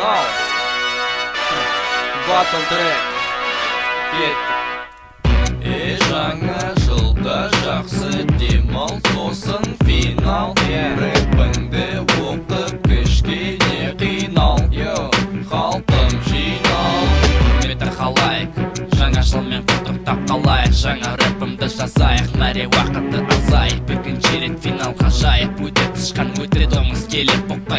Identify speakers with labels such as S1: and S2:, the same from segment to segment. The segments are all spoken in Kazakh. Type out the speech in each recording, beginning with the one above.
S1: Battle track Кетті жаңа жылда жақсы демал сосын финал рэпіңді оқып кішкене қинал халқым жинал құрметті халайық жаңа жылмен құттықтап қалайық жаңа рэпімді жазайық мәре уақыты азайып екінші рет финалға жайып өтіп тышқан өтірдоңыз келіп бұққа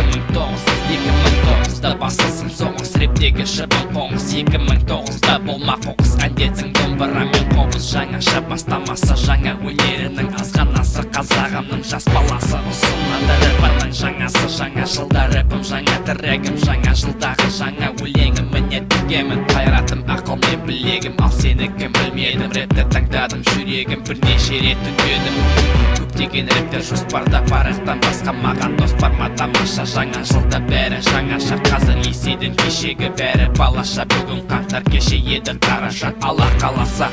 S1: 2009-да басылсын соғыс рептегі шыбын қоңыз 2009-да болма қоқыс әндетсің домбырамен қобыз жаңаша бастамасы жаңа өнерінің азғанасы қазағымның жас баласы ұсынады рэпінің жаңасы жаңа жылда рэпім жаңа трегім жаңа жылдағы жаңа өлеңім міне тігемін қайратым ақылмен білегім ал сені кім білмедім рэпті таңдадым жүрегім бірнеше рет үндедім көптеген рэптер жоспарда парақтан басқа маған дос бар ма тамаша жаңа жылда бәрі жаңаша қазір есейдім кешегі бәрі балаша бүгін қаңтар кеше еді қараша алла қаласа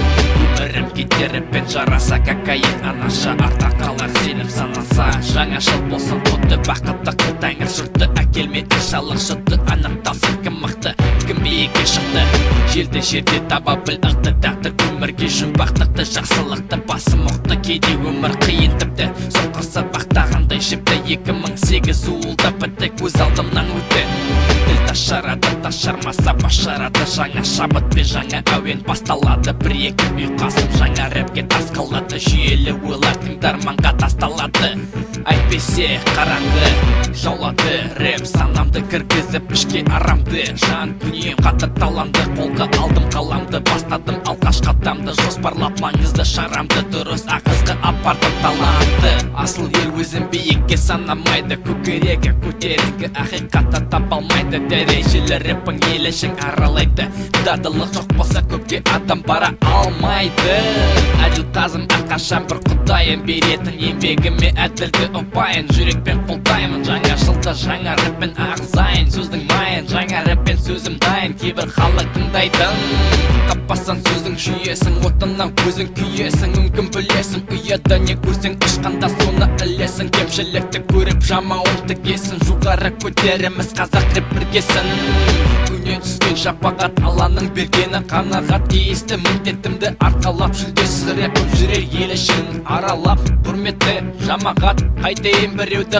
S1: өмірім кетер рэппен жараса кокаин анаша артта қалар сенім санаса жаңа жыл болсын құтты бақытты қыл тәңір жұртты әкелмеді шалық жұтты анықталсын кім мықты кім биікке шықты жерде жерде таба біл ықты тағдыр өмірге жұмбақтықты жақсылықты басым ұқты кейде өмір қиын тіпті соққысы бақтағандай жіпті 2008 уылдап бітті көз алдымнан өтті тіл тасжарады тасжармаса башарады жаңа шабытпен жаңа әуен басталады бір-екі ұйқасым жаңа рэпке тас қылады жүйелі ойлар тыңдарманға тасталады әйтпесе қараңғы жаулады рэп санамды кіргізіп ішке арамды жан дүнием қатты таланды қолға алдым қаламды бастадым алғаш қадамды жоспарлап маңызды шарамды дұрыс ағысқа апардым талантты асыл ер өзін биікке санамайды көкірегі көтеріңкі ақиқатты таба алмайды дәрежелі рэпің ел ішін аралайды дадылық жоқ болса көпке адам бара алмайды әділ қазым әрқашан бір құдайым беретін еңбегіме әділді ұпайын жүрекпен қолдаймын жаңа жылда жаңа рэппен ағызайын сөздің майын жаңа рэппен сөзім дайын кейбір халық тыңдайтын таппасан сөздің жүйесің отынан көзің күйесің мүмкін білесің ұяда не көрсең ұшқанда соны ілесің кемшілікті көріп жамауын тігесің жоғары көтеріміз қазақ рэп біргесін көне түскен шапағат алланың бергені қанағат тиісті міндетімді арқалап жүлдесіз рэпім жүрер ел ішін аралап құрметті жамағат қайтейін біреуді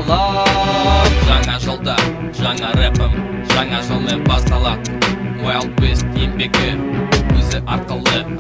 S1: қаралап жаңа жылда жаңа рэпім жаңа жылмен басталады Wild West еңбегі өзі арқылы